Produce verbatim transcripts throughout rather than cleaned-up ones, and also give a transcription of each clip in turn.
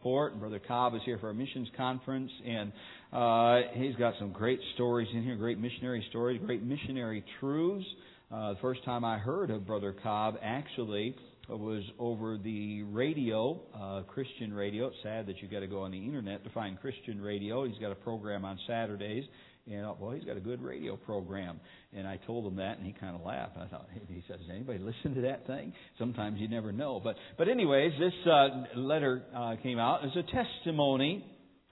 And Brother Cobb is here for a missions conference, and uh, he's got some great stories in here, great missionary stories, great missionary truths. Uh, the first time I heard of Brother Cobb actually was over the radio, uh, Christian radio. It's sad that you got to go on the internet to find Christian radio. He's got a program on Saturdays. And, well, he's got a good radio program. And I told him that, and he kind of laughed. I thought, he said, does anybody listen to that thing? Sometimes you never know. But, but anyways, this uh, letter uh, came out. It's a testimony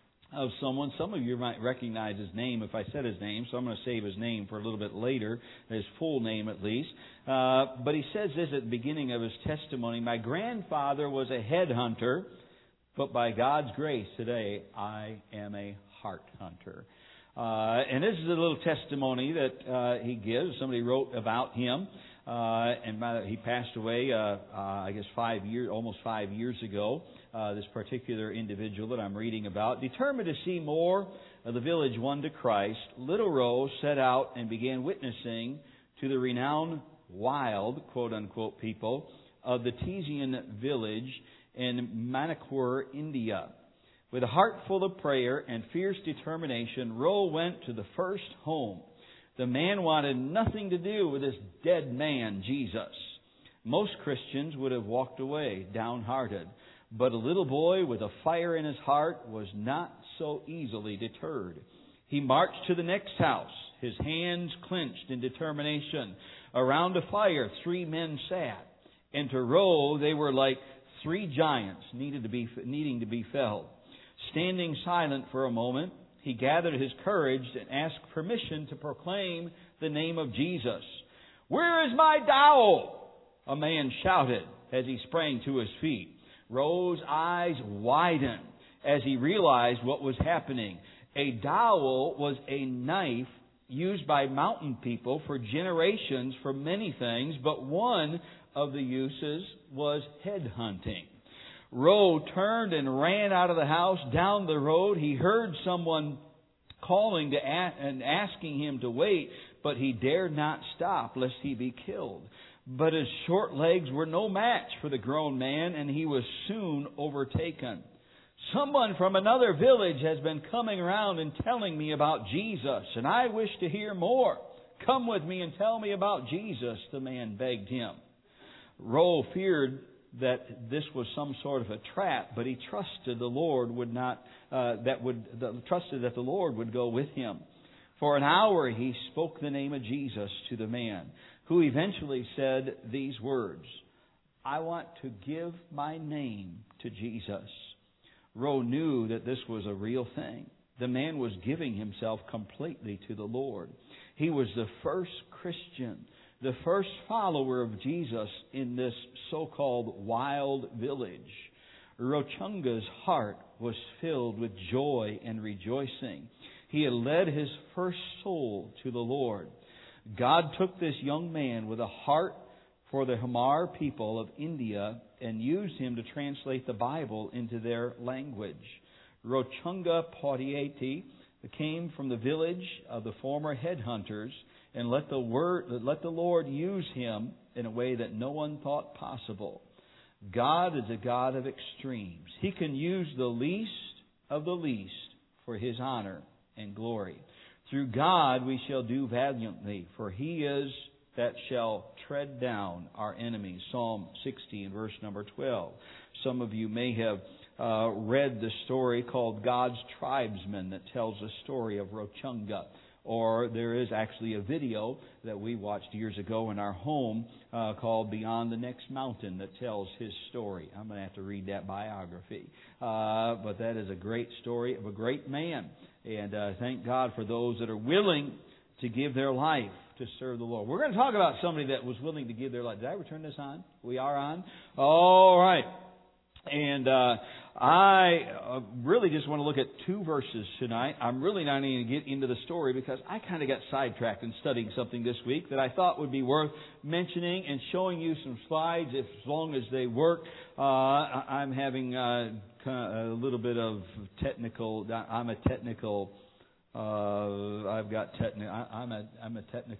of someone. Some of you might recognize his name if I said his name, so I'm going to save his name for a little bit later, his full name at least. Uh, but he says this at the beginning of his testimony. My grandfather was a headhunter, but by God's grace today I am a heart hunter. Uh, and this is a little testimony that uh, he gives. Somebody wrote about him, uh, and by, he passed away, uh, uh, I guess, five years, almost five years ago. Uh, this particular individual that I'm reading about, determined to see more of the village won to Christ, Little Rose set out and began witnessing to the renowned wild, quote unquote, people of the Tezian village in Manipur, India. With a heart full of prayer and fierce determination, Roe went to the first home. The man wanted nothing to do with this dead man, Jesus. Most Christians would have walked away, downhearted. But a little boy with a fire in his heart was not so easily deterred. He marched to the next house, his hands clenched in determination. Around a fire, three men sat. And to Roe, they were like three giants needed to be, needing to be felled. Standing silent for a moment, he gathered his courage and asked permission to proclaim the name of Jesus. "Where is my dowel?" a man shouted as he sprang to his feet. Roe's eyes widened as he realized what was happening. A dowel was a knife used by mountain people for generations for many things, but one of the uses was head hunting. Roe turned and ran out of the house. Down the road, he heard someone calling to ask, and asking him to wait, but he dared not stop lest he be killed. But his short legs were no match for the grown man, and he was soon overtaken. "Someone from another village has been coming around and telling me about Jesus, and I wish to hear more. Come with me and tell me about Jesus," the man begged him. Roe feared that this was some sort of a trap, but he trusted the Lord would not, uh, that would, the, trusted that the Lord would go with him. For an hour he spoke the name of Jesus to the man, who eventually said these words, "I want to give my name to Jesus." Roe knew that this was a real thing. The man was giving himself completely to the Lord. He was the first Christian, the first follower of Jesus in this so-called wild village. Rochunga's heart was filled with joy and rejoicing. He had led his first soul to the Lord. God took this young man with a heart for the Hamar people of India and used him to translate the Bible into their language. Rochunga Podiati came from the village of the former headhunters, and let the word, let the Lord use him in a way that no one thought possible. God is a God of extremes. He can use the least of the least for His honor and glory. Through God we shall do valiantly, for He is that shall tread down our enemies. Psalm sixty and verse number twelve. Some of you may have uh, read the story called God's Tribesman that tells the story of Rochunga. Or there is actually a video that we watched years ago in our home uh, called Beyond the Next Mountain that tells his story. I'm going to have to read that biography. Uh, but that is a great story of a great man. And uh, thank God for those that are willing to give their life to serve the Lord. We're going to talk about somebody that was willing to give their life. Did I return this on? We are on? All right. And uh, I uh, really just want to look at two verses tonight. I'm really not going to get into the story because I kind of got sidetracked in studying something this week that I thought would be worth mentioning and showing you some slides if, as long as they work. Uh, I'm having uh, a little bit of technical, I'm a technical, uh, I've got technical, I'm a, I'm a technical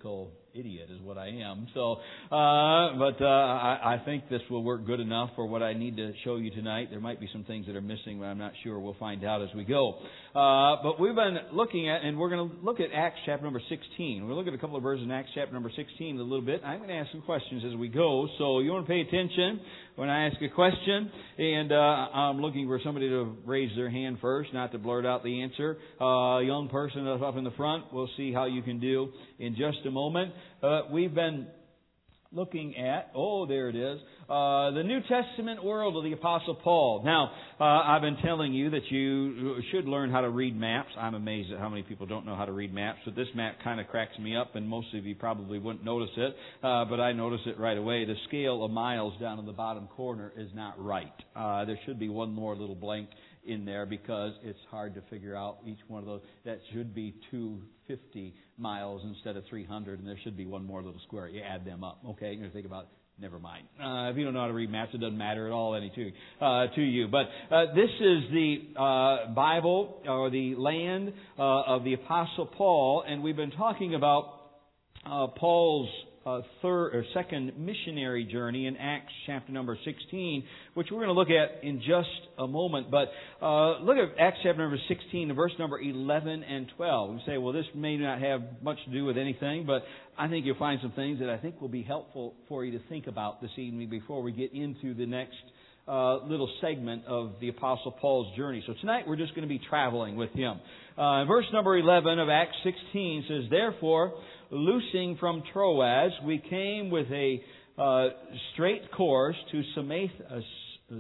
idiot is what I am. So, uh, but uh, I, I think this will work good enough for what I need to show you tonight. There might be some things that are missing, but I'm not sure. We'll find out as we go. Uh, but we've been looking at, and we're going to look at Acts chapter number sixteen. We'll look at a couple of verses in Acts chapter number sixteen a little bit. I'm going to ask some questions as we go, so you want to pay attention when I ask a question. And uh, I'm looking for somebody to raise their hand first, not to blurt out the answer. Uh, a young person up in the front, we'll see how you can do in just a moment. Uh, we've been looking at, oh, there it is, uh, the New Testament world of the Apostle Paul. Now, uh, I've been telling you that you should learn how to read maps. I'm amazed at how many people don't know how to read maps, but this map kind of cracks me up, and most of you probably wouldn't notice it, uh, but I notice it right away. The scale of miles down in the bottom corner is not right. Uh, there should be one more little blank in there because it's hard to figure out each one of those. That should be two hundred fifty miles instead of three hundred, and there should be one more little square. You add them up, okay? You're going to think about it. Never mind. Uh, if you don't know how to read maps, it doesn't matter at all any to, uh, to you. But uh, this is the uh, Bible, or the land uh, of the Apostle Paul, and we've been talking about uh, Paul's Uh, third or second missionary journey in Acts chapter number sixteen, which we're going to look at in just a moment. But uh, look at Acts chapter number sixteen, verse number eleven and twelve. You say, well, this may not have much to do with anything, but I think you'll find some things that I think will be helpful for you to think about this evening before we get into the next uh, little segment of the Apostle Paul's journey. So tonight we're just going to be traveling with him. Uh, verse number eleven of Acts sixteen says, therefore, loosing from Troas, we came with a uh, straight course to Samath- uh,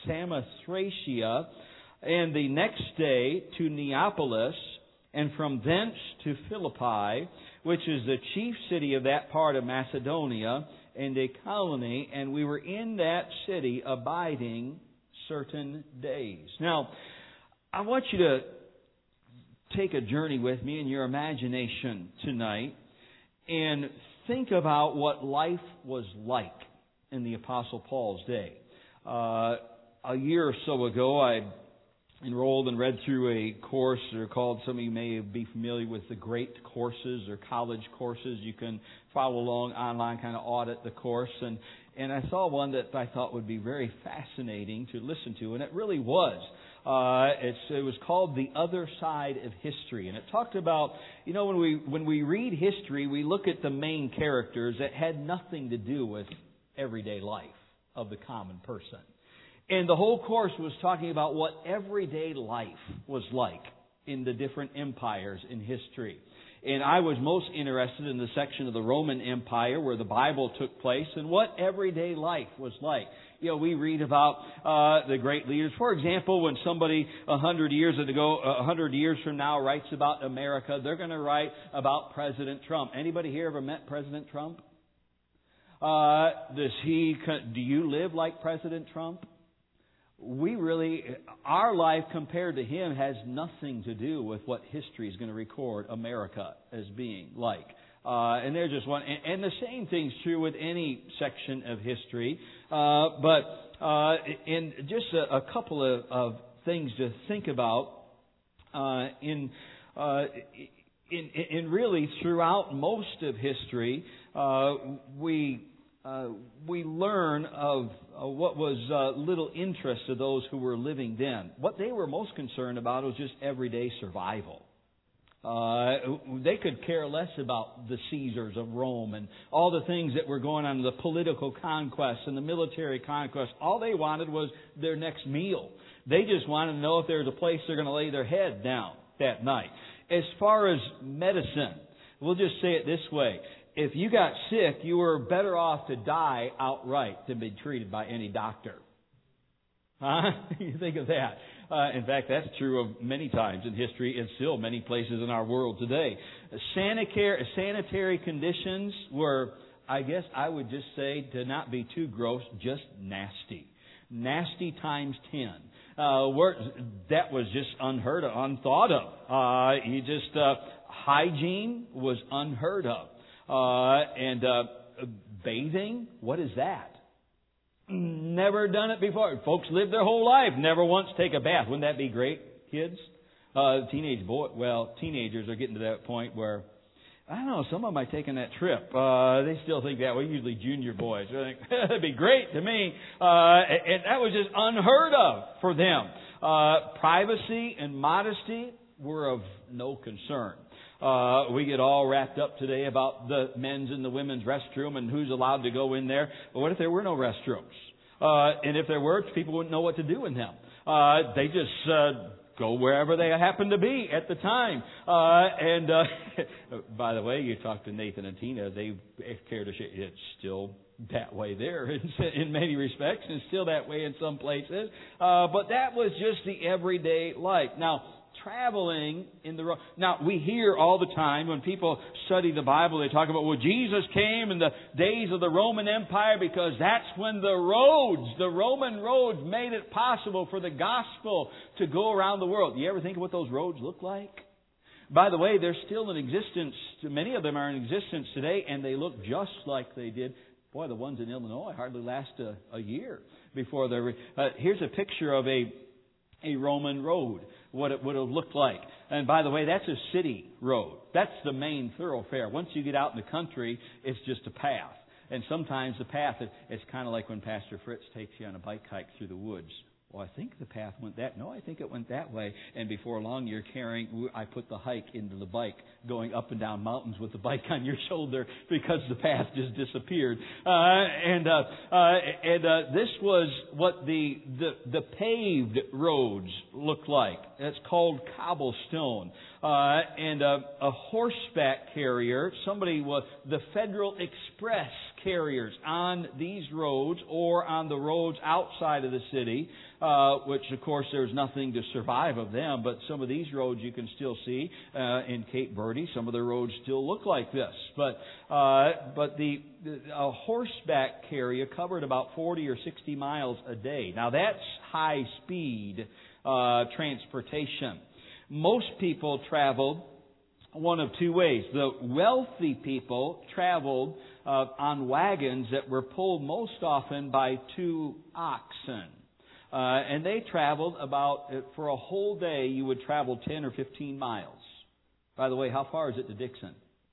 Samothracia, and the next day to Neapolis, and from thence to Philippi, which is the chief city of that part of Macedonia, and a colony, and we were in that city abiding certain days. Now, I want you to take a journey with me in your imagination tonight and think about what life was like in the Apostle Paul's day. Uh, a year or so ago, I enrolled and read through a course or called, some of you may be familiar with the Great Courses or college courses. You can follow along online, kind of audit the course. And, and I saw one that I thought would be very fascinating to listen to, and it really was. Uh, it's, it was called The Other Side of History, and it talked about, you know, when we when we read history, we look at the main characters that had nothing to do with everyday life of the common person. And the whole course was talking about what everyday life was like in the different empires in history. And I was most interested in the section of the Roman Empire where the Bible took place and what everyday life was like. You know, we read about uh, the great leaders. For example, when somebody a hundred years ago, a hundred years from now, writes about America, they're going to write about President Trump. Anybody here ever met President Trump? Uh, does he? Do you live like President Trump? We really, our life compared to him has nothing to do with what history is going to record America as being like. Uh, and they're just one, and, and the same thing's true with any section of history. Uh, but uh, in just a, a couple of, of things to think about uh, in, uh, in in really throughout most of history, uh, we uh, we learn of uh, what was uh, little interest to those who were living then. What they were most concerned about was just everyday survival. Uh, they could care less about the Caesars of Rome and all the things that were going on, the political conquests and the military conquests. All they wanted was their next meal. They just wanted to know if there was a place they're going to lay their head down that night. As far as medicine, we'll just say it this way. If you got sick, you were better off to die outright than be treated by any doctor. Huh? You think of that. Uh, in fact, that's true of many times in history and still many places in our world today. Sanitary, sanitary conditions were, I guess I would just say, to not be too gross, just nasty. Nasty times ten. Uh, where, that was just unheard of, unthought of. Uh, you just, uh, hygiene was unheard of. Uh, and uh, bathing, what is that? Never done it before. Folks live their whole life, never once take a bath. Wouldn't that be great, kids? Uh, teenage boy, well, teenagers are getting to that point where I don't know, some of them might taking that trip. Uh, they still think that way, usually junior boys. They think, that'd be great to me. Uh, and that was just unheard of for them. Uh, privacy and modesty were of no concern. Uh, we get all wrapped up today about the men's and the women's restroom and who's allowed to go in there. But what if there were no restrooms? Uh, and if there were, people wouldn't know what to do in them. Uh, they just, uh, go wherever they happen to be at the time. Uh, and, uh, by the way, you talk to Nathan and Tina, they care to share. It's still that way there in, in many respects, and it's still that way in some places. Uh, but that was just the everyday life. Now, traveling in the road. Now, we hear all the time when people study the Bible, they talk about, well, Jesus came in the days of the Roman Empire because that's when the roads, the Roman roads made it possible for the gospel to go around the world. You ever think of what those roads look like? By the way, they're still in existence. Many of them are in existence today, and they look just like they did. Boy, the ones in Illinois hardly last a, a year before they're... Uh, here's a picture of a a Roman road, what it would have looked like. And by the way, that's a city road. That's the main thoroughfare. Once you get out in the country, it's just a path. And sometimes the path, it's kind of like when Pastor Fritz takes you on a bike hike through the woods. Well, I think the path went that. No, I think it went that way. And before long, you're carrying, I put the hike into the bike, going up and down mountains with the bike on your shoulder because the path just disappeared. Uh, and uh, uh, and uh, this was what the, the the paved roads looked like. It's called cobblestone. Uh, and uh, a horseback carrier, somebody was the Federal Express carriers on these roads or on the roads outside of the city, uh, which of course there's nothing to survive of them, but some of these roads you can still see uh, in Cape Verde. Some of the roads still look like this, but uh, but the, the a horseback carrier covered about forty or sixty miles a day. Now that's high speed uh, transportation. Most people traveled one of two ways. The wealthy people traveled uh, on wagons that were pulled most often by two oxen. Uh, and they traveled about, for a whole day, you would travel ten or fifteen miles. By the way, how far is it to Dixon?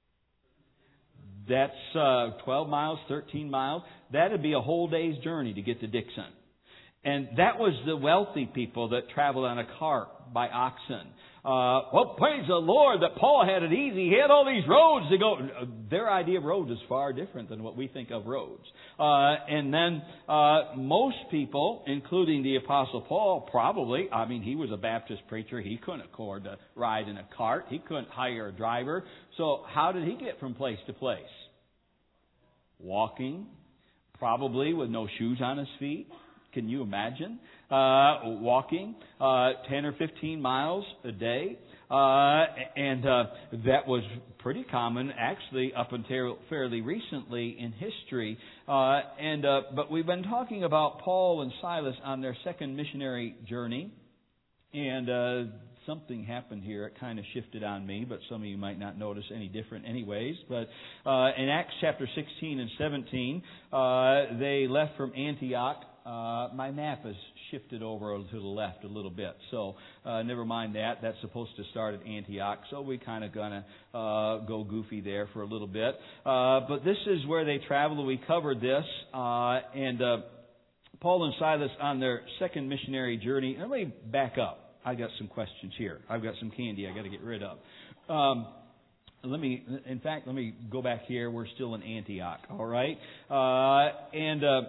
That's uh, twelve miles, thirteen miles. That would be a whole day's journey to get to Dixon. And that was the wealthy people that traveled on a cart by oxen. Uh, well, praise the Lord that Paul had it easy. He had all these roads to go. Their idea of roads is far different than what we think of roads. Uh, and then uh, most people, including the Apostle Paul, probably, I mean, he was a Baptist preacher. He couldn't afford to ride in a cart. He couldn't hire a driver. So how did he get from place to place? Walking, probably with no shoes on his feet. Can you imagine? Uh, walking uh, ten or fifteen miles a day. Uh, and uh, that was pretty common, actually, up until fairly recently in history. Uh, and uh, But we've been talking about Paul and Silas on their second missionary journey. And uh, something happened here. It kind of shifted on me, but some of you might not notice any different anyways. But uh, in Acts chapter sixteen and seventeen, uh, they left from Antioch. Uh, my map is shifted over to the left a little bit, so uh, never mind that. That's supposed to start at Antioch, so we kind of gonna uh, go goofy there for a little bit. Uh, but this is where they traveled. We covered this, uh, and uh, Paul and Silas on their second missionary journey. Let me back up. I got some questions here. I've got some candy I got to get rid of. Um, Let me, in fact, let me go back here. We're still in Antioch, all right? Uh, and uh,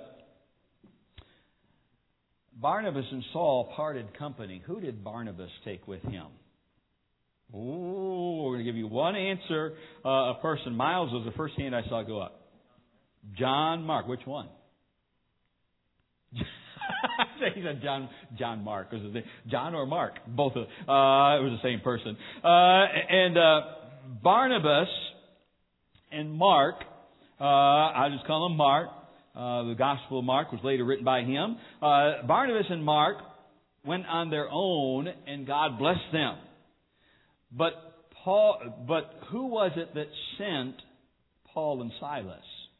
Barnabas and Saul parted company. Who did Barnabas take with him? Oh, we're going to give you one answer. Uh, a person. Miles was the first hand I saw go up. John Mark. Which one? He said John John Mark was his name. John or Mark? Both of them. Uh, it was the same person. Uh, and uh, Barnabas and Mark, uh, I'll just call him Mark. Uh, the Gospel of Mark was later written by him. Uh, Barnabas and Mark went on their own, and God blessed them. But Paul, but who was it that sent Paul and Silas?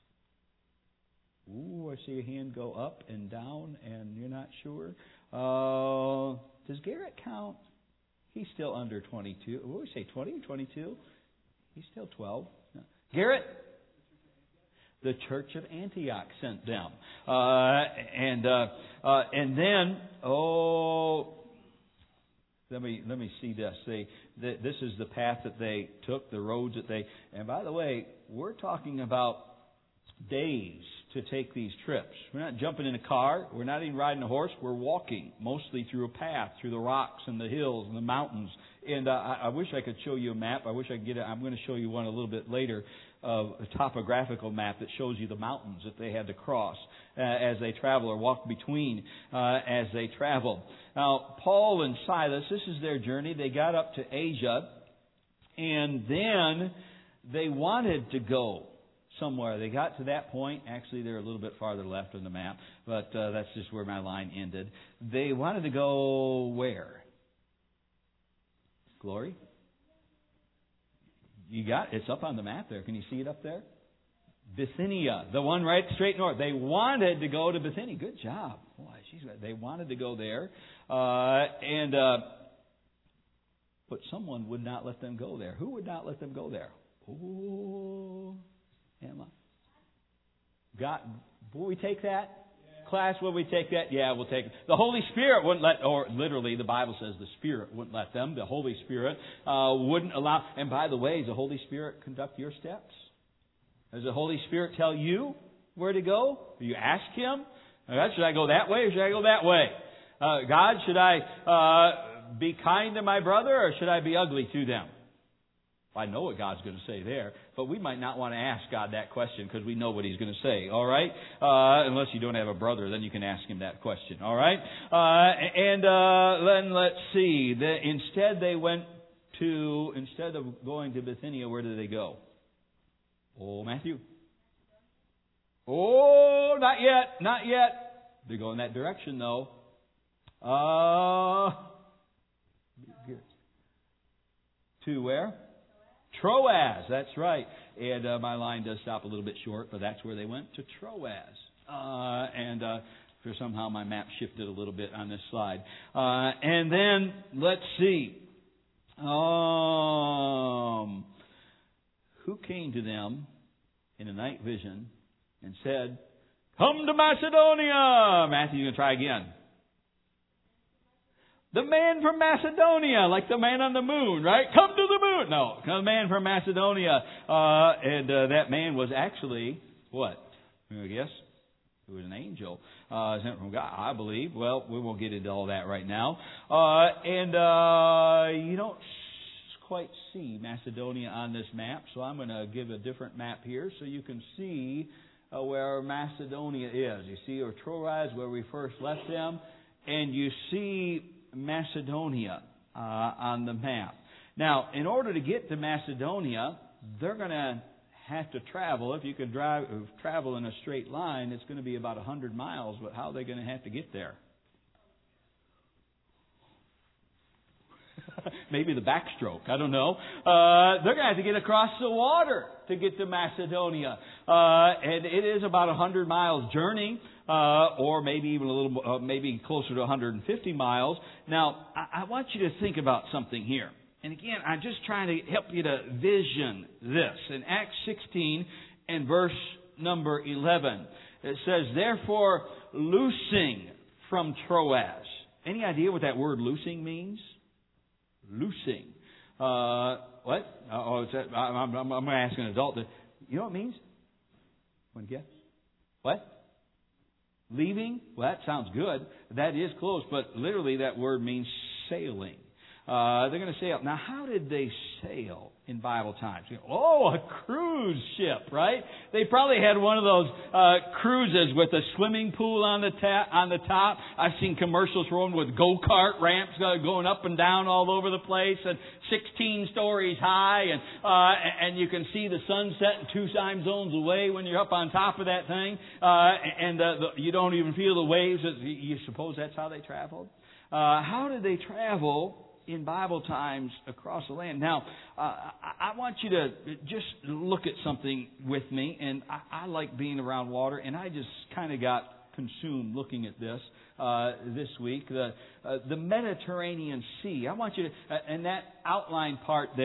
Ooh, I see your hand go up and down, and you're not sure. Uh, does Garrett count? He's still under twenty-two. What do we say, twenty, twenty-two? He's still twelve. Garrett? The Church of Antioch sent them. Uh, and uh, uh, and then, oh, let me let me see this. They, the, this is the path that they took, the roads that they... And by the way, we're talking about days to take these trips. We're not jumping in a car. We're not even riding a horse. We're walking, mostly through a path, through the rocks and the hills and the mountains. And uh, I, I wish I could show you a map. I wish I could get it. I'm going to show you one a little bit later, of a topographical map that shows you the mountains that they had to cross uh, as they travel, or walk between uh, as they travel. Now, Paul and Silas, this is their journey. They got up to Asia, and then they wanted to go somewhere. They got to that point. Actually, they're a little bit farther left on the map, but uh, that's just where my line ended. They wanted to go where? Glory? You got it's up on the map there. Can you see it up there? Bithynia, the one right straight north. They wanted to go to Bithynia. Good job. Boy, she's they wanted to go there, uh, and uh, but someone would not let them go there. Who would not let them go there? Oh, Emma. God, will we take that? Class, will we take that? Yeah, we'll take it. The Holy Spirit wouldn't let, or literally the Bible says the Spirit wouldn't let them. The Holy Spirit uh, wouldn't allow. And by the way, does the Holy Spirit conduct your steps? Does the Holy Spirit tell you where to go? Do you ask Him? God, should I go that way or should I go that way? Uh, God, should I uh, be kind to my brother or should I be ugly to them? I know what God's going to say there, but we might not want to ask God that question because we know what He's going to say, all right? Uh, unless you don't have a brother, then you can ask Him that question, all right? Uh, and uh, then let's see. The, instead, they went to, instead of going to Bithynia, where did they go? Oh, Matthew. Oh, not yet, not yet. They're going that direction, though. Uh, to where? Troas, that's right. And uh, my line does stop a little bit short, but that's where they went, to Troas. Uh, and uh, for somehow my map shifted a little bit on this slide. Uh, and then, let's see. Um, who came to them in a night vision and said, "Come to Macedonia!" Matthew, you're going to try again. The man from Macedonia, like the man on the moon, right? Come to the moon. No, the man from Macedonia. Uh, and uh, that man was actually, what? I guess it was an angel uh, sent from God, I believe. Well, we won't get into all that right now. Uh, and uh, you don't quite see Macedonia on this map, so I'm going to give a different map here so you can see uh, where Macedonia is. You see, or Troas, where we first left them, and you see Macedonia uh, on the map. Now, in order to get to Macedonia, they're going to have to travel. If you could drive, travel in a straight line, it's going to be about one hundred miles, but how are they going to have to get there? Maybe the backstroke. I don't know. Uh, they're going to have to get across the water to get to Macedonia. Uh, and it is about a one hundred miles journey. Uh, or maybe even a little, uh, maybe closer to one hundred fifty miles. Now, I, I want you to think about something here. And again, I'm just trying to help you to vision this. In Acts sixteen and verse number eleven, it says, "Therefore, loosing from Troas." Any idea what that word loosing means? Loosing. Uh, what? Oh, it's that, I'm, I'm, I'm going to ask an adult. To, you know what it means? Want to guess? What? Leaving? Well, that sounds good. That is close, but literally that word means sailing. Uh, they're going to sail. Now, how did they sail in Bible times? Oh, a cruise ship, right? They probably had one of those uh, cruises with a swimming pool on the ta- on the top. I've seen commercials for them with go-kart ramps uh, going up and down all over the place, and sixteen stories high, and uh, and you can see the sun setting two time zones away when you're up on top of that thing, uh, and uh, the, you don't even feel the waves. You suppose that's how they traveled? Uh, how did they travel in Bible times across the land? Now, uh, I, I want you to just look at something with me, and I, I like being around water, and I just kind of got consumed looking at this uh, this week. The uh, the Mediterranean Sea. I want you to, uh, and that outline part there,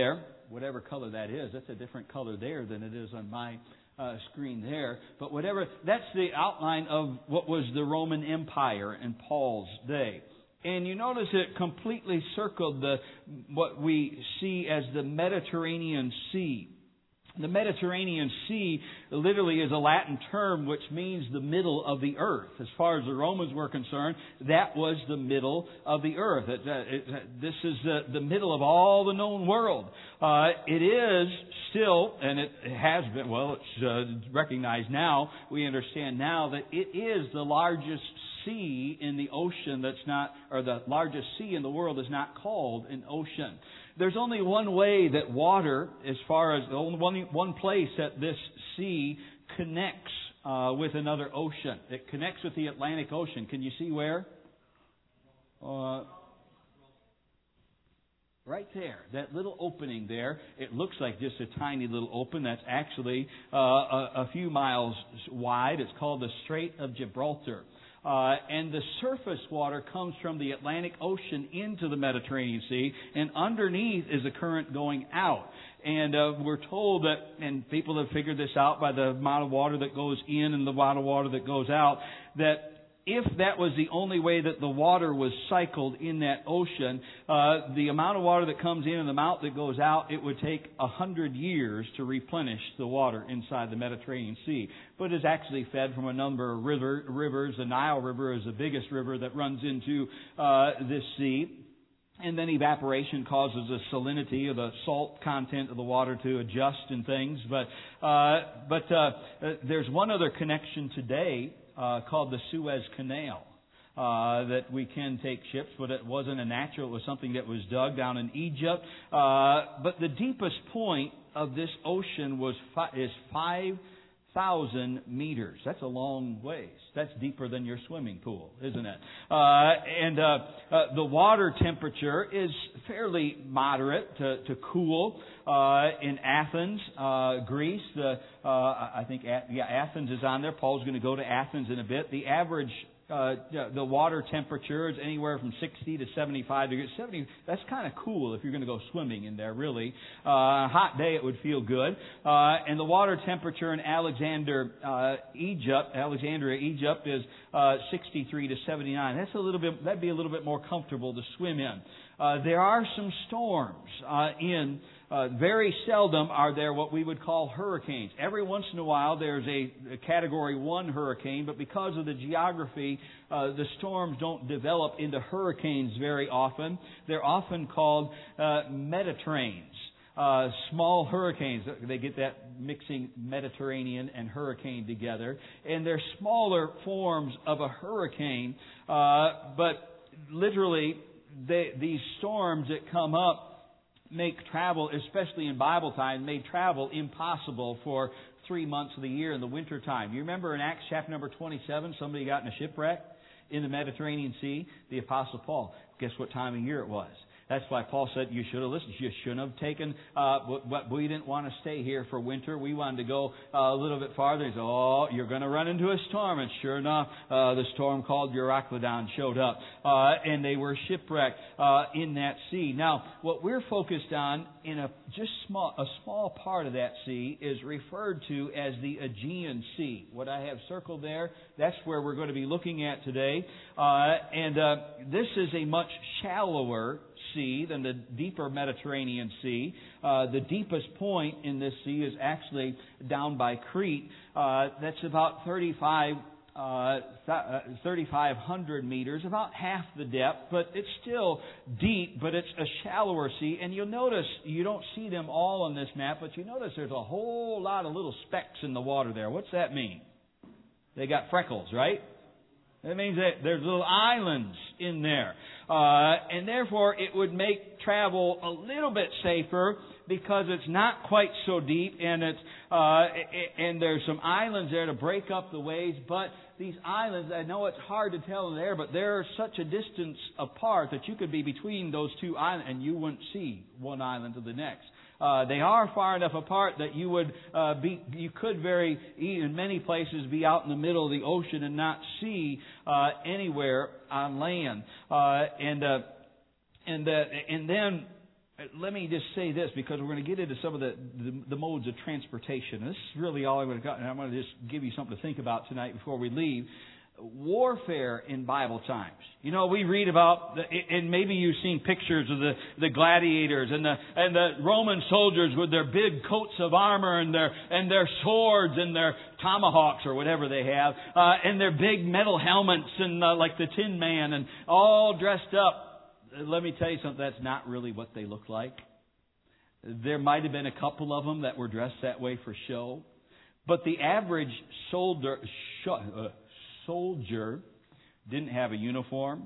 whatever color that is. That's a different color there than it is on my uh, screen there. But whatever, that's the outline of what was the Roman Empire in Paul's day. And you notice it completely circled the what we see as the Mediterranean Sea. The Mediterranean Sea literally is a Latin term which means the middle of the earth. As far as the Romans were concerned, that was the middle of the earth. It, it, this is the, the middle of all the known world. Uh, it is still, and it has been, well, it's uh, recognized now, we understand now that it is the largest sea in the ocean that's not, or the largest sea in the world is not called an ocean. There's only one way that water, as far as the only one, one place that this sea connects uh, with another ocean. It connects with the Atlantic Ocean. Can you see where? Uh, right there, that little opening there. It looks like just a tiny little open. That's actually uh, a, a few miles wide. It's called the Strait of Gibraltar. Uh, and the surface water comes from the Atlantic Ocean into the Mediterranean Sea, and underneath is a current going out. And uh, we're told that, and people have figured this out by the amount of water that goes in and the amount of water that goes out, that if that was the only way that the water was cycled in that ocean, uh, the amount of water that comes in and the amount that goes out, it would take a hundred years to replenish the water inside the Mediterranean Sea. But it's actually fed from a number of river, rivers. The Nile River is the biggest river that runs into uh, this sea. And then evaporation causes the salinity or the salt content of the water to adjust and things. But uh, but uh, there's one other connection today uh, called the Suez Canal. Uh, that we can take ships, but it wasn't a natural. It was something that was dug down in Egypt. Uh, but the deepest point of this ocean was fi- is five thousand meters. That's a long ways. That's deeper than your swimming pool, isn't it? Uh, and uh, uh, the water temperature is fairly moderate to, to cool. Uh, in Athens, uh, Greece, the uh, I think yeah, Athens is on there. Paul's going to go to Athens in a bit. The average Uh, the water temperature is anywhere from sixty to seventy-five degrees. seventy, that's kind of cool if you're going to go swimming in there, really. Uh, hot day, it would feel good. Uh, and the water temperature in Alexander, uh, Egypt, Alexandria, Egypt is uh, sixty-three to seventy-nine. That's a little bit, that'd be a little bit more comfortable to swim in. Uh, there are some storms uh, in Uh, very seldom are there what we would call hurricanes. Every once in a while there's a, a Category one hurricane, but because of the geography, uh, the storms don't develop into hurricanes very often. They're often called uh, Mediterranes, uh, small hurricanes. They get that mixing Mediterranean and hurricane together. And they're smaller forms of a hurricane, uh, but literally they, these storms that come up make travel, especially in Bible time, made travel impossible for three months of the year in the winter time. You remember in Acts chapter number twenty-seven, somebody got in a shipwreck in the Mediterranean Sea? The Apostle Paul. Guess what time of year it was? That's why Paul said you should have listened. You shouldn't have taken, uh, but we didn't want to stay here for winter. We wanted to go uh, a little bit farther. He said, oh, you're going to run into a storm. And sure enough, uh, the storm called Euroclydon showed up. Uh, and they were shipwrecked uh, in that sea. Now, what we're focused on in a just small, a small part of that sea is referred to as the Aegean Sea. What I have circled there, that's where we're going to be looking at today. Uh, and uh, this is a much shallower sea than the deeper Mediterranean Sea. Uh, the deepest point in this sea is actually down by Crete. Uh, that's about thirty-five, uh, thirty-five hundred meters, about half the depth, but it's still deep, but it's a shallower sea. And you'll notice, you don't see them all on this map, but you notice there's a whole lot of little specks in the water there. What's that mean? They got freckles, right? That means that there's little islands in there. Uh, and therefore, it would make travel a little bit safer because it's not quite so deep, and it's uh, and there's some islands there to break up the waves. But these islands, I know it's hard to tell there, but they're such a distance apart that you could be between those two islands and you wouldn't see one island to the next. Uh, they are far enough apart that you would uh, be, you could very, in many places, be out in the middle of the ocean and not see uh, anywhere on land. Uh, and uh, and uh, and then let me just say this, because we're going to get into some of the, the, the modes of transportation. This is really all I'm going to got, and I'm going to just give you something to think about tonight before we leave. Warfare in Bible times. You know, we read about, the, and maybe you've seen pictures of the, the gladiators and the and the Roman soldiers with their big coats of armor and their and their swords and their tomahawks or whatever they have, uh, and their big metal helmets and uh, like the Tin Man and all dressed up. Let me tell you something. That's not really what they look like. There might have been a couple of them that were dressed that way for show, but the average soldier. Uh, soldier didn't have a uniform.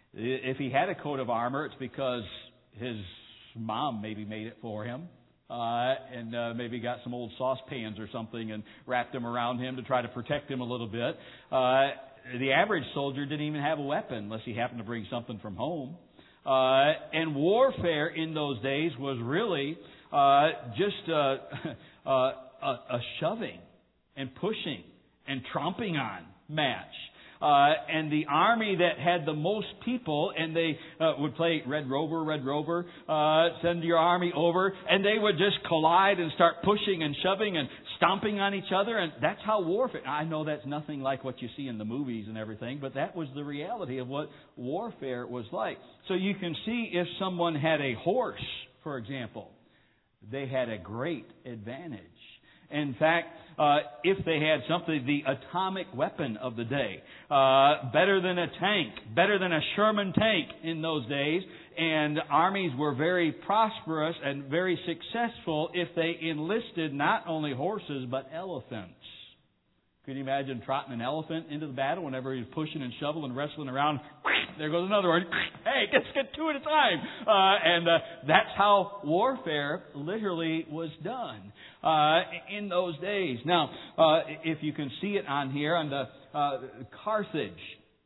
If he had a coat of armor, it's because his mom maybe made it for him. Uh, and uh, maybe got some old saucepans or something and wrapped them around him to try to protect him a little bit. Uh, the average soldier didn't even have a weapon unless he happened to bring something from home. Uh, and warfare in those days was really uh, just uh, uh, a, a shoving and pushing and tromping on match. Uh, and the army that had the most people, and they uh, would play Red Rover, Red Rover, uh, send your army over, and they would just collide and start pushing and shoving and stomping on each other, and that's how warfare. I know that's nothing like what you see in the movies and everything, but that was the reality of what warfare was like. So you can see if someone had a horse, for example, they had a great advantage. In fact, uh, if they had something, the atomic weapon of the day, uh, better than a tank, better than a Sherman tank in those days, and armies were very prosperous and very successful if they enlisted not only horses but elephants. Can you imagine trotting an elephant into the battle whenever he's pushing and shoveling and wrestling around? There goes another one. Hey, let's get two at a time. Uh, and uh, that's how warfare literally was done uh, in those days. Now, uh, if you can see it on here, on the uh, Carthage,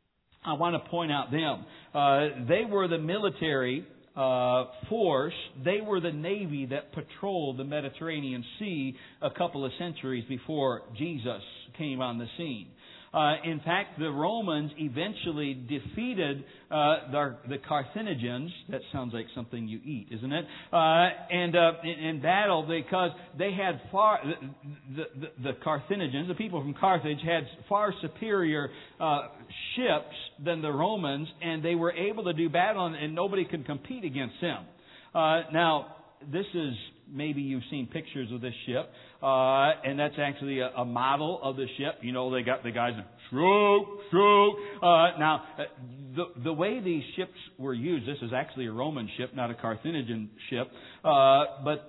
I want to point out them. Uh, they were the military Uh, force. They were the navy that patrolled the Mediterranean Sea a couple of centuries before Jesus came on the scene. Uh, in fact, the Romans eventually defeated uh, the, the Carthaginians. That sounds like something you eat, isn't it? Uh, and uh, in, in battle, because they had far the, the, the Carthaginians, the people from Carthage, had far superior uh, ships than the Romans, and they were able to do battle, and, and nobody could compete against them. Uh, now, this is maybe you've seen pictures of this ship. Uh, and that's actually a, a model of the ship. You know, they got the guys, stroke, stroke. Uh, now, the, the way these ships were used, this is actually a Roman ship, not a Carthaginian ship. Uh, but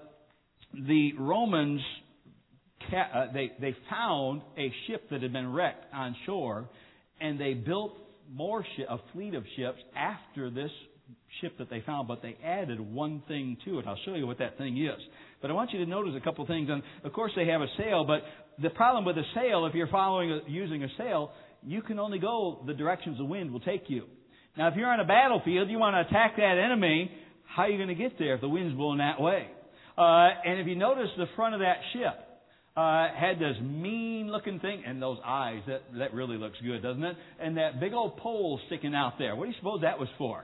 the Romans, ca- uh, they, they found a ship that had been wrecked on shore, and they built more shi- a fleet of ships after this ship that they found, but they added one thing to it. I'll show you what that thing is. But I want you to notice a couple things. And of course, they have a sail, but the problem with a sail, if you're following a, using a sail, you can only go the directions the wind will take you. Now, if you're on a battlefield, you want to attack that enemy, how are you going to get there if the wind's blowing that way? Uh, and if you notice, the front of that ship uh, had this mean-looking thing, and those eyes, that, that really looks good, doesn't it? And that big old pole sticking out there. What do you suppose that was for?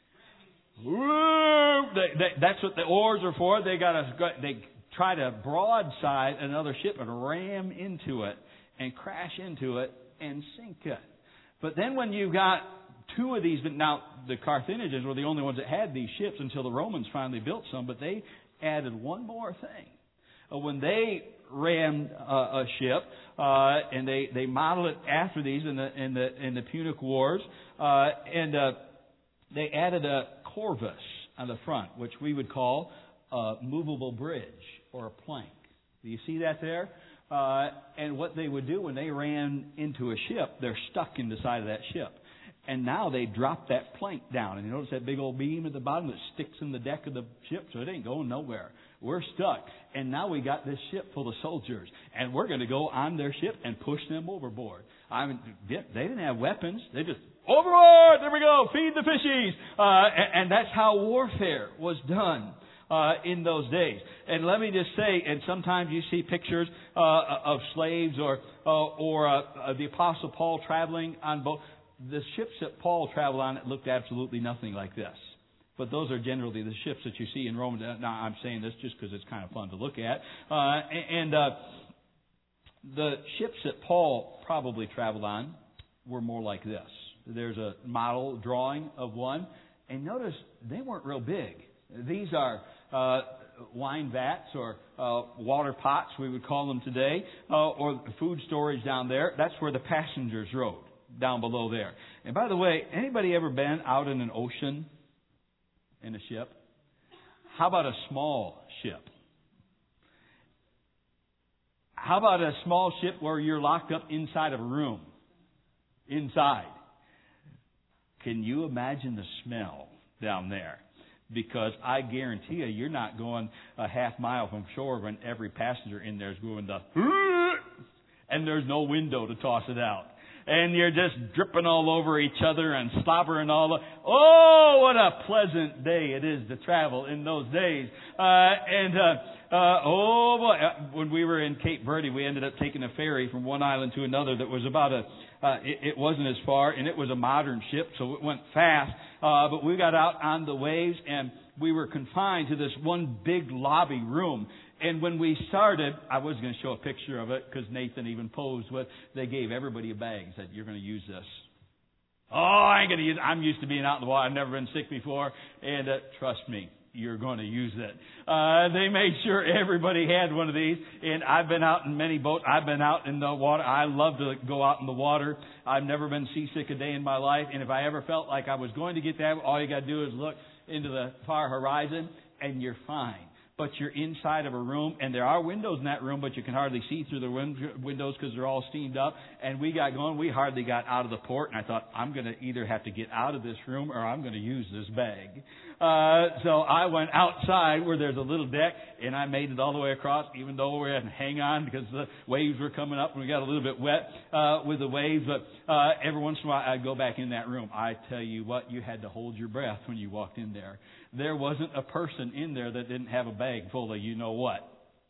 Woo! They, they, that's what the oars are for. They got to they try to broadside another ship and ram into it and crash into it and sink it. But then when you've got two of these, now the Carthaginians were the only ones that had these ships until the Romans finally built some. But they added one more thing. Uh, when they rammed uh, a ship uh, and they they modeled it after these in the in the in the Punic Wars, uh, and uh, they added a corvus on the front, which we would call a movable bridge or a plank. Do you see that there? Uh, and what they would do when they ran into a ship, they're stuck in the side of that ship. And now they drop that plank down. And you notice that big old beam at the bottom that sticks in the deck of the ship, so it ain't going nowhere. We're stuck. And now we got this ship full of soldiers. And we're going to go on their ship and push them overboard. I mean, they didn't have weapons. They just, overboard! There we go! Feed the fishies! Uh, and, and that's how warfare was done uh, in those days. And let me just say, and sometimes you see pictures uh, of slaves or, uh, or uh, the Apostle Paul traveling on boat. The ships that Paul traveled on, it looked absolutely nothing like this. But those are generally the ships that you see in Rome. Now, I'm saying this just because it's kind of fun to look at. Uh, and uh, the ships that Paul probably traveled on were more like this. There's a model drawing of one. And notice they weren't real big. These are uh, wine vats or uh, water pots, we would call them today, uh, or food storage down there. That's where the passengers rode, down below there. And by the way, anybody ever been out in an ocean in a ship? How about a small ship? How about a small ship where you're locked up inside of a room? Inside. Can you imagine the smell down there? Because I guarantee you, you're not going a half mile from shore when every passenger in there is going the, and there's no window to toss it out. And you're just dripping all over each other and slobbering all over. Oh, what a pleasant day it is to travel in those days. Uh, and, uh, uh, oh boy, when we were in Cape Verde, we ended up taking a ferry from one island to another that was about a, uh, it, it wasn't as far, and it was a modern ship, so it went fast. Uh, but we got out on the waves, and we were confined to this one big lobby room. And when we started, I was going to show a picture of it because Nathan even posed with, they gave everybody a bag and said, you're going to use this. Oh, I ain't going to use it. I'm used to being out in the water. I've never been sick before. And uh, trust me, you're going to use it. Uh, they made sure everybody had one of these. And I've been out in many boats. I've been out in the water. I love to go out in the water. I've never been seasick a day in my life. And if I ever felt like I was going to get that, all you got to do is look into the far horizon and you're fine. But you're inside of a room, and there are windows in that room, but you can hardly see through the win- windows because they're all steamed up. And we got going. We hardly got out of the port, and I thought, I'm going to either have to get out of this room or I'm going to use this bag. Uh, so I went outside where there's a little deck, and I made it all the way across, even though we had to hang on because the waves were coming up and we got a little bit wet uh, with the waves. But uh, every once in a while, I'd go back in that room. I tell you what, you had to hold your breath when you walked in there. There wasn't a person in there that didn't have a bag full of you know what.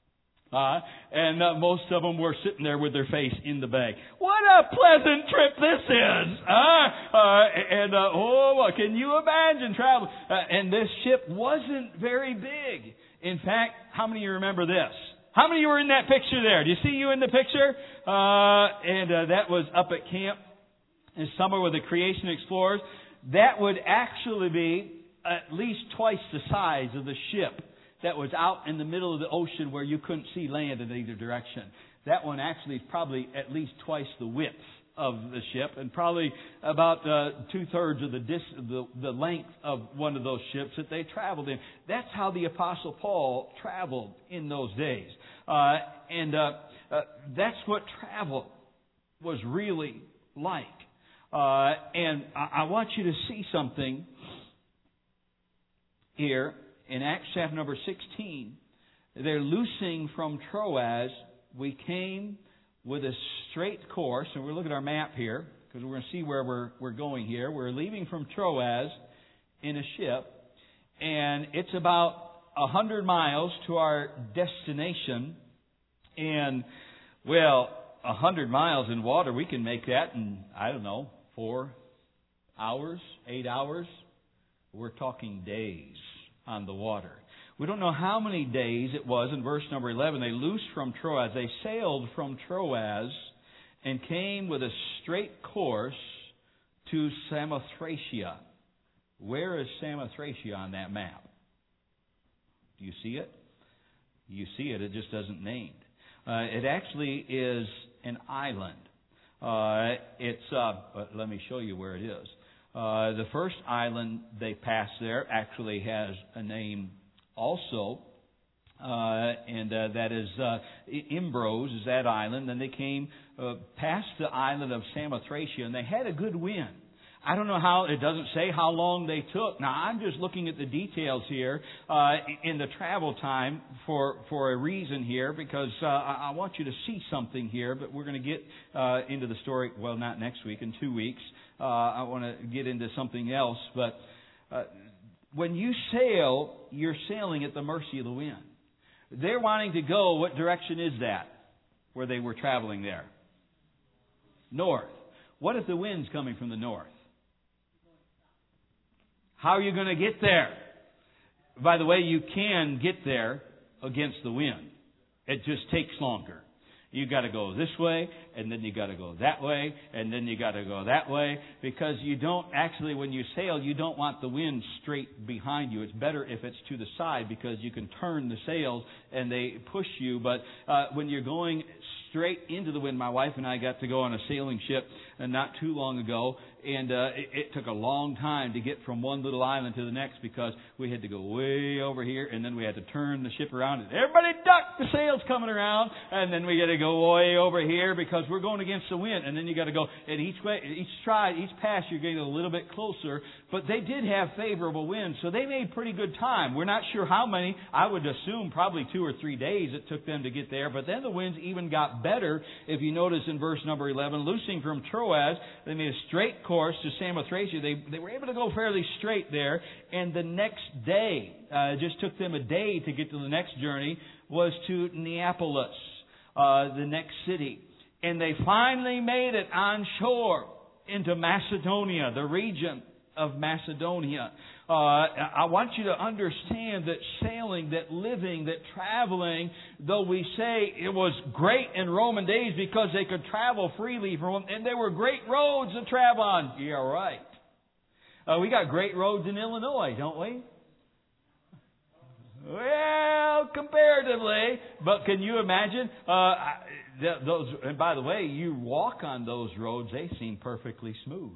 Uh, and uh, most of them were sitting there with their face in the bag. What a pleasant trip this is! Uh, uh, and, uh, oh, can you imagine traveling? Uh, and this ship wasn't very big. In fact, how many of you remember this? How many of you were in that picture there? Do you see you in the picture? Uh, and uh, that was up at camp in summer with the Creation Explorers. That would actually be at least twice the size of the ship that was out in the middle of the ocean where you couldn't see land in either direction. That one actually is probably at least twice the width of the ship and probably about uh, two-thirds of the, dis- the the length of one of those ships that they traveled in. That's how the Apostle Paul traveled in those days. Uh, and uh, uh, that's what travel was really like. Uh, and I-, I want you to see something here in Acts chapter number sixteen. They're loosing from Troas. We came with a straight course, and we'll look at our map here because we're going to see where we're we're going here. We're leaving from Troas in a ship, and it's about a hundred miles to our destination. And well, a hundred miles in water, we can make that in I don't know four hours, eight hours. We're talking days on the water. We don't know how many days it was. In verse number eleven, they loosed from Troas. They sailed from Troas and came with a straight course to Samothracia. Where is Samothracia on that map? Do you see it? You see it. It just doesn't named. Uh, it actually is an island. Uh, it's. Uh, let me show you where it is. Uh, the first island they passed there actually has a name also, uh, and uh, that is uh, Imbros is that island. Then they came uh, past the island of Samothracia, and they had a good wind. I don't know how, it doesn't say how long they took. Now, I'm just looking at the details here uh, in the travel time for, for a reason here, because uh, I want you to see something here, but we're going to get uh, into the story, well, not next week, in two weeks. Uh, I want to get into something else, but uh, when you sail, you're sailing at the mercy of the wind. They're wanting to go, what direction is that, where they were traveling there? North. What if the wind's coming from the north? How are you going to get there? By the way, you can get there against the wind. It just takes longer. You got to go this way, and then you got to go that way, and then you got to go that way, because you don't actually, when you sail, you don't want the wind straight behind you. It's better if it's to the side, because you can turn the sails and they push you. But uh, when you're going straight into the wind, my wife and I got to go on a sailing ship uh, not too long ago, and uh, it, it took a long time to get from one little island to the next, because we had to go way over here, and then we had to turn the ship around, and everybody duck, the sail's coming around, and then we got to go way over here because we're going against the wind, and then you got to go, and each way, each stride, each pass, you're getting a little bit closer. But they did have favorable winds, so they made pretty good time. We're not sure how many. I would assume probably two or three days it took them to get there. But then the winds even got better. If you notice in verse number eleven, loosing from Troas, they made a straight course to Samothrace. They, they were able to go fairly straight there. And the next day, uh, it just took them a day to get to the next journey, was to Neapolis, uh, the next city. And they finally made it on shore into Macedonia, the region of Macedonia. Uh, I want you to understand that sailing, that living, that traveling, though we say it was great in Roman days because they could travel freely from, and there were great roads to travel on. Yeah, right. Uh, we got great roads in Illinois, don't we? Well, comparatively, but can you imagine? Uh, those, and by the way, you walk on those roads; they seem perfectly smooth.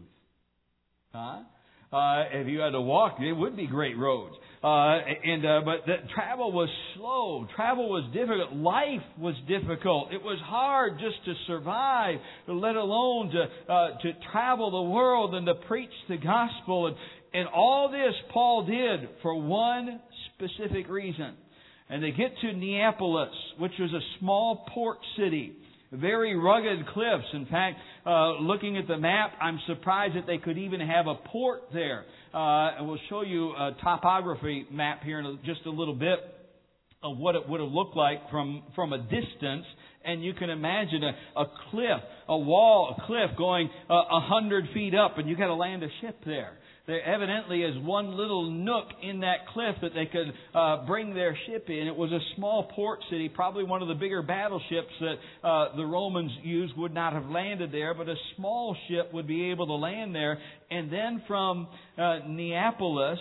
Huh? Uh, if you had to walk, it would be great roads. Uh, and uh, but the travel was slow. Travel was difficult. Life was difficult. It was hard just to survive, let alone to uh, to travel the world and to preach the gospel. And, and all this Paul did for one specific reason. And they get to Neapolis, which was a small port city. Very rugged cliffs. In fact, uh, looking at the map, I'm surprised that they could even have a port there. Uh, and we'll show you a topography map here in just a little bit of what it would have looked like from, from a distance. And you can imagine a, a cliff, a wall, a cliff going a uh, hundred feet up, and you got to land a ship there. There evidently is one little nook in that cliff that they could uh, bring their ship in. It was a small port city, probably one of the bigger battleships that uh, the Romans used would not have landed there, but a small ship would be able to land there. And then from uh, Neapolis,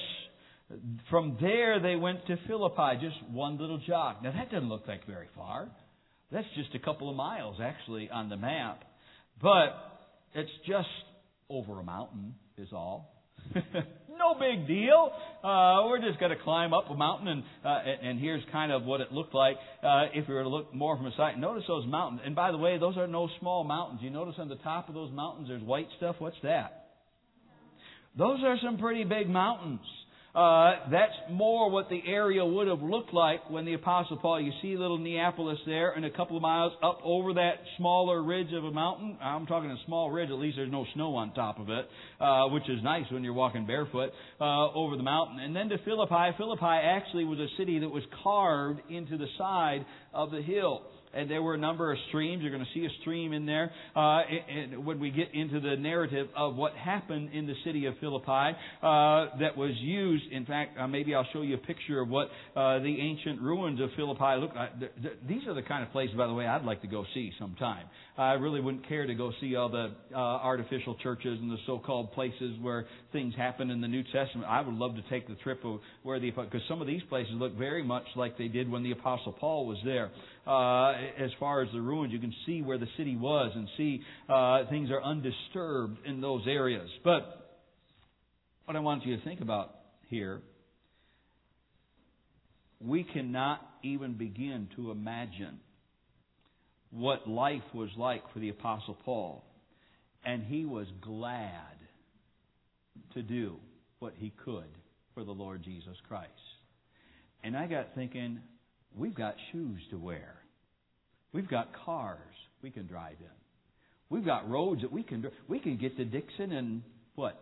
from there they went to Philippi, just one little jog. Now that doesn't look like very far. That's just a couple of miles actually on the map. But it's just over a mountain is all. No big deal. Uh, we're just going to climb up a mountain, and, uh, and here's kind of what it looked like uh, if we were to look more from a sight. Notice those mountains. And by the way, those are no small mountains. You notice on the top of those mountains there's white stuff. What's that? Those are some pretty big mountains. Uh, that's more what the area would have looked like when the Apostle Paul, you see little Neapolis there, and a couple of miles up over that smaller ridge of a mountain. I'm talking a small ridge, at least there's no snow on top of it, uh, which is nice when you're walking barefoot uh, over the mountain. And then to Philippi. Philippi actually was a city that was carved into the side of the hill. And there were a number of streams. You're going to see a stream in there uh, and when we get into the narrative of what happened in the city of Philippi uh, that was used. In fact, uh, maybe I'll show you a picture of what uh, the ancient ruins of Philippi look like. Th- th- these are the kind of places, by the way, I'd like to go see sometime. I really wouldn't care to go see all the uh, artificial churches and the so-called places where things happen in the New Testament. I would love to take the trip of where the, because some of these places look very much like they did when the Apostle Paul was there. Uh, as far as the ruins, you can see where the city was and see uh, things are undisturbed in those areas. But what I want you to think about here, we cannot even begin to imagine what life was like for the Apostle Paul. And he was glad to do what he could for the Lord Jesus Christ. And I got thinking, we've got shoes to wear. We've got cars we can drive in. We've got roads that we can we can get to Dixon in what?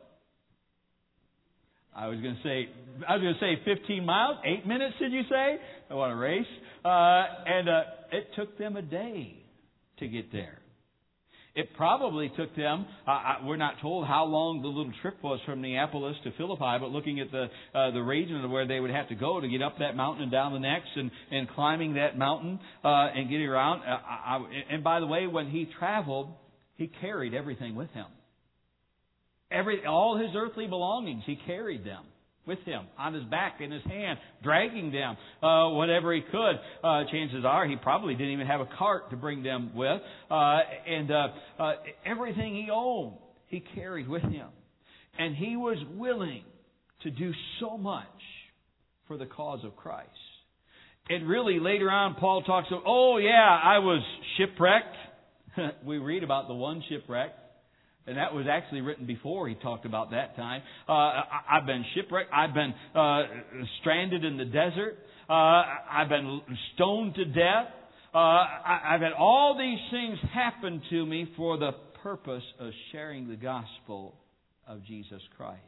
I was going to say I was going to say fifteen miles, eight minutes. Did you say? I want to race, uh, and uh, it took them a day to get there. It probably took them, uh, I, we're not told how long the little trip was from Neapolis to Philippi, but looking at the uh, the region of where they would have to go to get up that mountain and down the next and, and climbing that mountain uh, and getting around. Uh, I, I, and by the way, when he traveled, he carried everything with him. Every all his earthly belongings, he carried them with him on his back, in his hand, dragging them, uh, whatever he could. Uh, chances are he probably didn't even have a cart to bring them with. Uh, and uh, uh, everything he owned, he carried with him. And he was willing to do so much for the cause of Christ. And really, later on, Paul talks about, oh yeah, I was shipwrecked. We read about the one shipwreck. And that was actually written before he talked about that time. Uh, I, I've been shipwrecked. I've been uh, stranded in the desert. Uh, I've been stoned to death. Uh, I, I've had all these things happen to me for the purpose of sharing the gospel of Jesus Christ.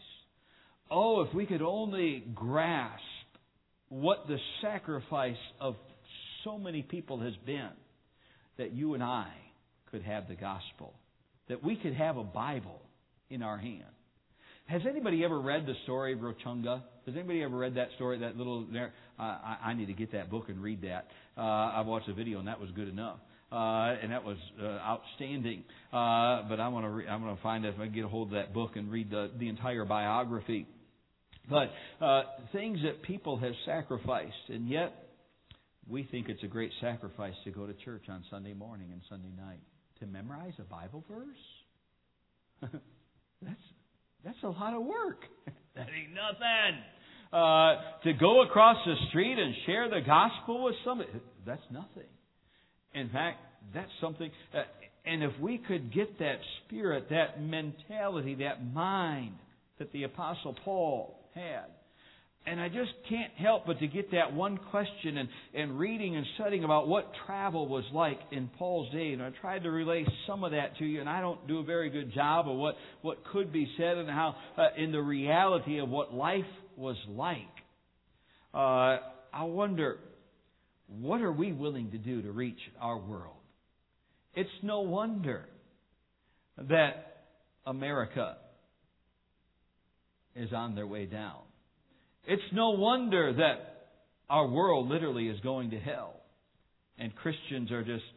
Oh, if we could only grasp what the sacrifice of so many people has been, that you and I could have the gospel. That we could have a Bible in our hand. Has anybody ever read the story of Rochunga? Has anybody ever read that story? That little, uh, I, I need to get that book and read that. Uh, I watched a video and that was good enough, uh, and that was uh, outstanding. Uh, but I want to, re- I want to find out if I can get a hold of that book and read the, the entire biography. But uh, things that people have sacrificed, and yet we think it's a great sacrifice to go to church on Sunday morning and Sunday night. To memorize a Bible verse? that's that's a lot of work. That ain't nothing. Uh, to go across the street and share the gospel with somebody, that's nothing. In fact, that's something. Uh, and if we could get that spirit, that mentality, that mind that the Apostle Paul had. And I just can't help but to get that one question and, and reading and studying about what travel was like in Paul's day. And I tried to relay some of that to you, and I don't do a very good job of what, what could be said and how, uh, in the reality of what life was like. Uh, I wonder, what are we willing to do to reach our world? It's no wonder that America is on their way down. It's no wonder that our world literally is going to hell. And Christians are just,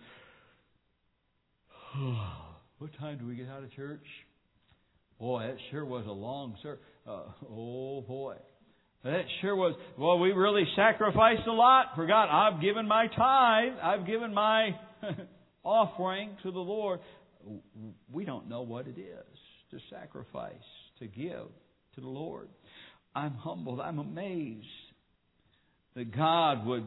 oh, what time do we get out of church? Boy, that sure was a long service. Uh, oh, boy. That sure was. Well, we really sacrificed a lot for God. I've given my tithe. I've given my offering to the Lord. We don't know what it is to sacrifice, to give to the Lord. I'm humbled. I'm amazed that God would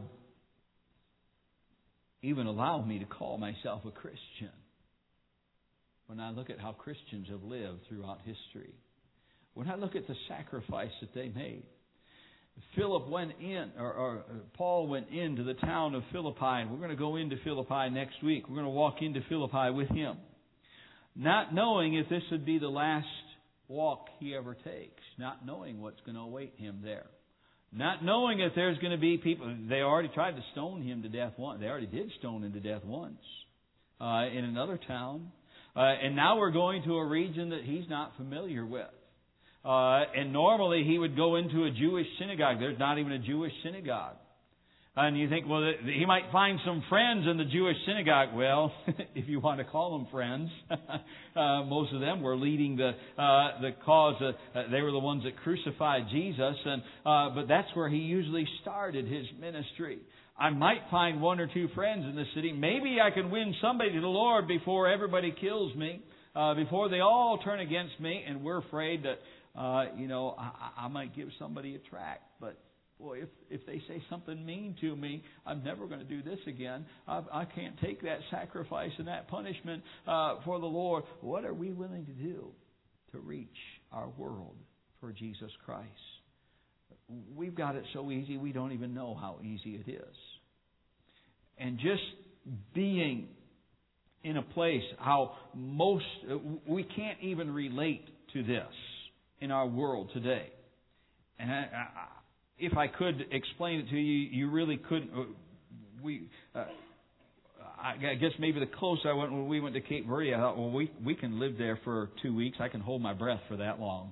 even allow me to call myself a Christian when I look at how Christians have lived throughout history. When I look at the sacrifice that they made. Philip went in, or, or Paul went into the town of Philippi, and we're going to go into Philippi next week. We're going to walk into Philippi with him, not knowing if this would be the last walk he ever takes, not knowing what's going to await him there, not knowing if there's going to be people. They already tried to stone him to death once. They already did stone him to death once uh, in another town, uh, and now we're going to a region that he's not familiar with. Uh, and normally he would go into a Jewish synagogue. There's not even a Jewish synagogue. And you think, well, he might find some friends in the Jewish synagogue. Well, if you want to call them friends, uh, most of them were leading the uh, the cause. Of, uh, they were the ones that crucified Jesus, and uh, but that's where he usually started his ministry. I might find one or two friends in the city. Maybe I can win somebody to the Lord before everybody kills me, uh, before they all turn against me, and we're afraid that uh, you know I, I might give somebody a tract, but. Boy, if, if they say something mean to me, I'm never going to do this again. I, I can't take that sacrifice and that punishment uh, for the Lord. What are we willing to do to reach our world for Jesus Christ? We've got it so easy, we don't even know how easy it is. And just being in a place how most, we can't even relate to this in our world today. And I, I If I could explain it to you, you really couldn't. We, uh, I guess maybe the closer I went when we went to Cape Verde, I thought, well, we we can live there for two weeks. I can hold my breath for that long.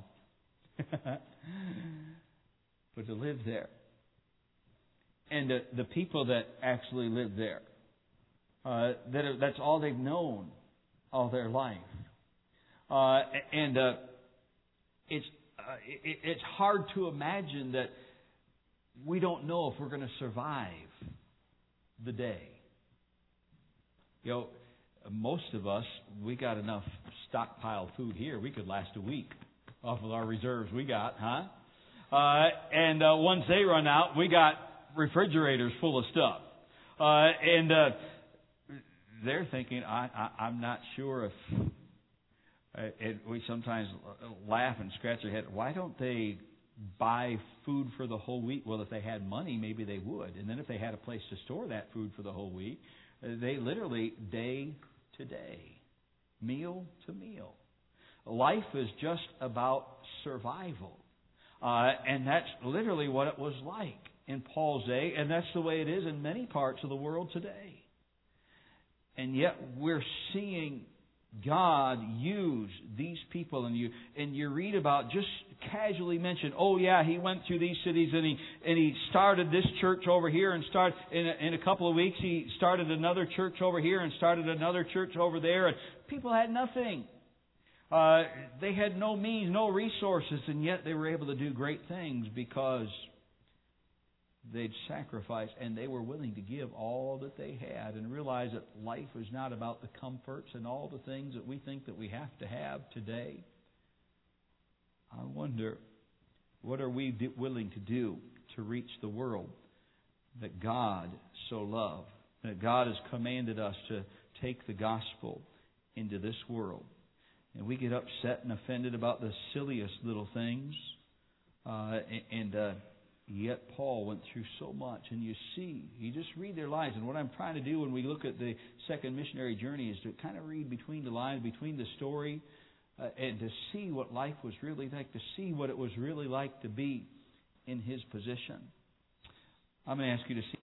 But to live there, and the, the people that actually live there, uh, that are, that's all they've known all their life, uh, and uh, it's uh, it, it's hard to imagine that we don't know if we're going to survive the day. You know, most of us, we got enough stockpile food here. We could last a week off of our reserves we got, huh? Uh, and uh, once they run out, we got refrigerators full of stuff. Uh, and uh, they're thinking, I, I, I'm not sure if... Uh, it, we sometimes laugh and scratch our head. Why don't they buy food for the whole week? Well, if they had money, maybe they would. And then if they had a place to store that food for the whole week, they literally day to day, meal to meal. Life is just about survival. Uh, and that's literally what it was like in Paul's day, and that's the way it is in many parts of the world today. And yet we're seeing God use these people, and you and you read about, just casually mention, oh yeah, he went through these cities and he and he started this church over here, and start in a, in a couple of weeks he started another church over here and started another church over there, and people had nothing. Uh, they had no means, no resources, and yet they were able to do great things because they'd sacrificed and they were willing to give all that they had, and realize that life is not about the comforts and all the things that we think that we have to have today. I wonder, what are we do, willing to do to reach the world that God so loved, that God has commanded us to take the gospel into this world? And we get upset and offended about the silliest little things. Uh, and uh, yet Paul went through so much. And you see, you just read their lives. And what I'm trying to do when we look at the second missionary journey is to kind of read between the lines, between the story, uh, and to see what life was really like, to see what it was really like to be in his position. I'm going to ask you to see